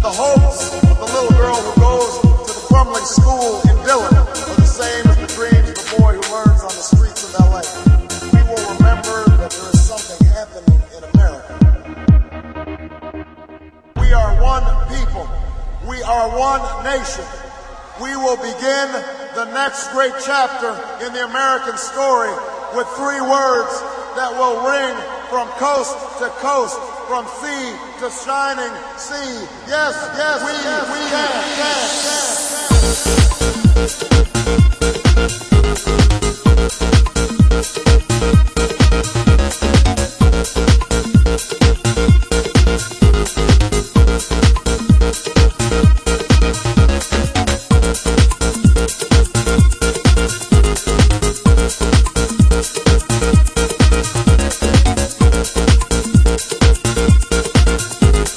The hopes of the little girl who goes to the crumbling school in Dillon are the same as the dreams of the boy who learns on the streets of LA. We will remember that there is something happening in America. We are one people. We are one nation. We will begin the next great chapter in the American story with 3 words that will ring from coast to coast, from sea to shining sea. Yes, yes, we can.